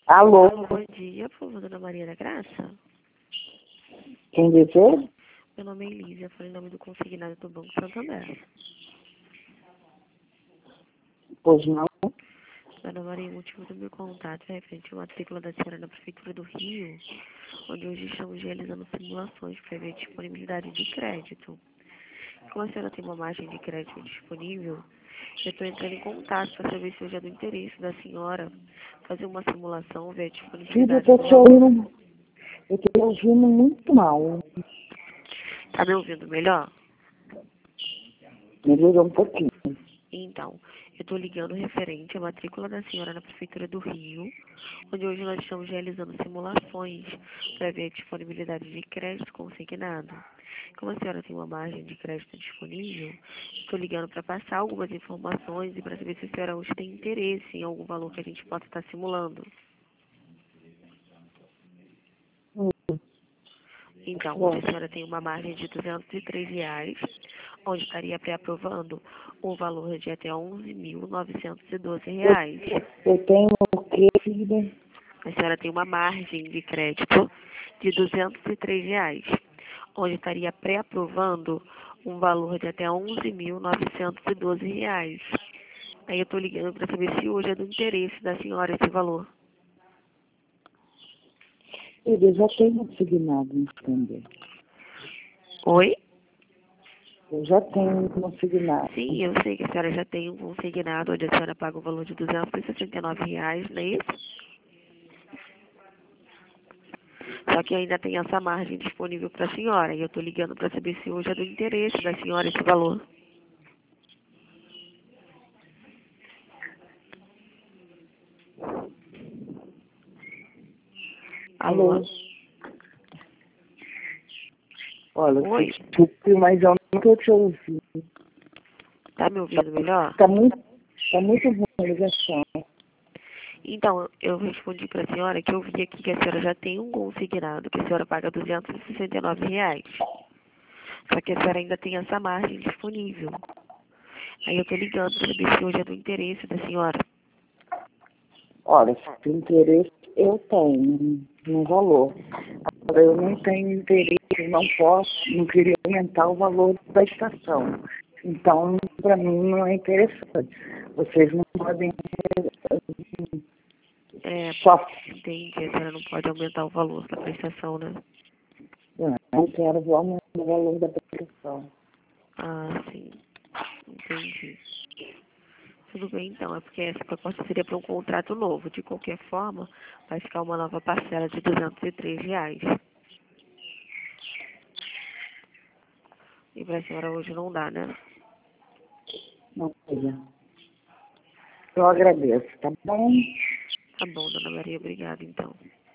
Alô, Bom dia, por favor, dona Maria da Graça. quem deseja? Meu nome é Elisa, eu falo em nome do consignado do Banco Santander. Pois não. Dona Maria, o motivo do meu contato é referente a uma matrícula da senhora na Prefeitura do Rio, onde hoje estamos realizando simulações para ver disponibilidade de crédito. Como a senhora tem uma margem de crédito disponível, eu estou entrando em contato para saber se hoje é do interesse da senhora fazer uma simulação, ver a Filho, eu disponibilidade tô do te valor. ouvindo, eu tô te ouvindo muito mal. Tá me ouvindo melhor? Melhorou um pouquinho. Então, eu estou ligando referente à matrícula da senhora na Prefeitura do Rio, onde hoje nós estamos realizando simulações para ver a disponibilidade de crédito consignado. Como a senhora tem uma margem de crédito disponível, estou ligando para passar algumas informações e para saber se a senhora hoje tem interesse em algum valor que a gente possa estar simulando. Então, hoje a senhora tem uma margem de R$ 203, onde estaria pré-aprovando um valor de até R$ 11.912. Eu tenho o quê, filha? A senhora tem uma margem de crédito de R$ 203, onde estaria pré-aprovando um valor de até R$ 11.912. Aí eu estou ligando para saber se hoje é do interesse da senhora esse valor. Filha, eu já tenho consignado no Santander. Oi? Eu já tenho consignado. Sim, eu sei que a senhora já tem um consignado, onde a senhora paga o valor de R$ 269, não é isso? Só que ainda tem essa margem disponível para a senhora. E eu estou ligando para saber se hoje é do interesse da senhora esse valor. Alô? Olha, Oi? desculpe, mas eu não tô te ouvindo. Tá me ouvindo melhor? Tá muito ruim a ligação. Então, eu respondi para a senhora que eu vi aqui que a senhora já tem um consignado, que a senhora paga R$ 269. Só que a senhora ainda tem essa margem disponível. Aí eu estou ligando para saber se hoje é do interesse da senhora. Olha, se interesse eu tenho no valor. Agora, eu não tenho interesse, não queria aumentar o valor da estação. Então, para mim, não é interessante. Vocês não podem É, só. entendi, a senhora não pode aumentar o valor da prestação, né? Eu não quero aumentar o valor da prestação. Ah, sim, entendi. Tudo bem, então, é porque essa proposta seria para um contrato novo. De qualquer forma, vai ficar uma nova parcela de R$ 203. E para a senhora hoje não dá, né? Não, filha. Eu agradeço, tá bom? Tá bom, dona Maria, obrigada, então.